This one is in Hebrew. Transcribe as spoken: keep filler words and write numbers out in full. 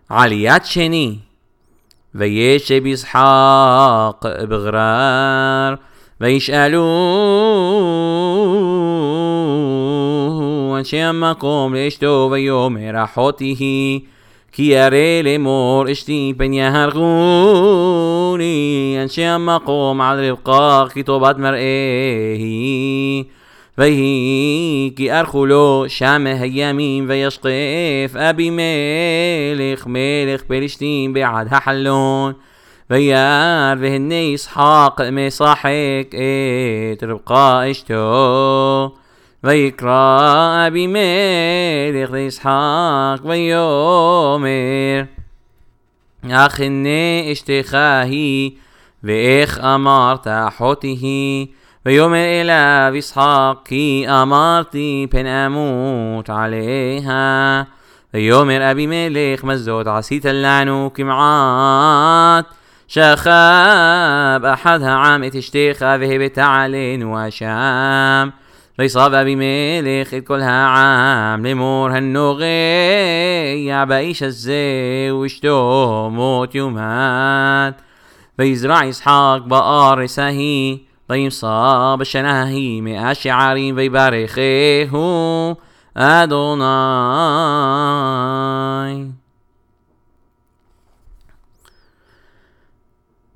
עליית שני. וישב ישחק בגרר וישאלו אנשי המקום לאשתו ויאמר אחותי היא כי הרי לאמור אשתי פן יהרגוני אנשי המקום על רבקה כי טובת מראה היא ויהי כי ערכו לו שם הימים וישקף אבימלך מלך פלשתים בעד החלון וירא והנה ישחק משחק את רבקה אשתו ויקרא אבימלך לישחק ויאמר אך הנה אשתך היא ואיך אמרת אחותי היא ויאמר אליו ישחק כי אמרתי פן אמות עליה ויאמר אבימלך מה זאת עשית לנו כמעט שכב אחד העם את אשתך והבאת עלינו אשם ויסב אבימלך את כל העם לאמור הנוגע באיש הזה ואשתו מות יומת ויזרע ישחק בארץ ההיא וימצא בשנה ההיא מאה שערים ויברכהו אדוני.